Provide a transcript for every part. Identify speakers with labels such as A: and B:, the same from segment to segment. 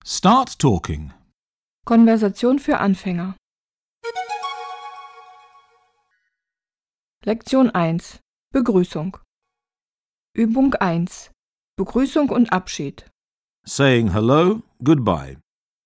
A: Start talking.
B: Konversation für Anfänger. Lektion 1. Begrüßung. Übung 1. Begrüßung und Abschied.
A: Saying hello, goodbye.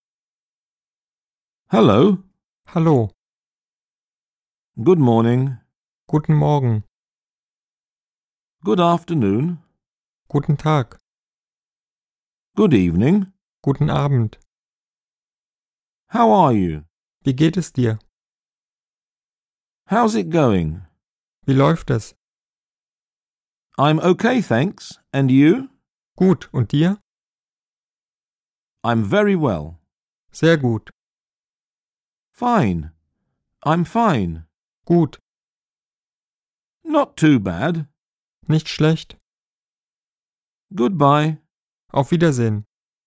A: Hello.
C: Hallo,
A: Good morning.
C: guten Morgen,
A: Good afternoon.
C: guten Tag,
A: Good evening.
C: guten Abend.
A: How are you?
C: Wie geht es dir?
A: How's it going?
C: Wie läuft es?
A: I'm okay, thanks. And you?
C: Gut, und dir?
A: I'm very well.
C: Sehr gut,
A: Fine. I'm fine.
C: gut,
A: Not too bad.
C: nicht schlecht.
A: Goodbye.
C: Auf Wiedersehen,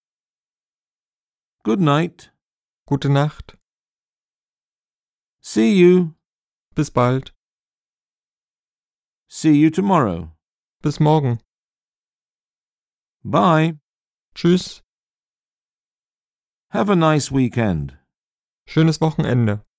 A: Good night.
C: gute Nacht,
A: See you.
C: bis bald,
A: See you tomorrow.
C: bis morgen.
A: Bye.
C: Tschüss,
A: Have a nice weekend.
C: schönes Wochenende.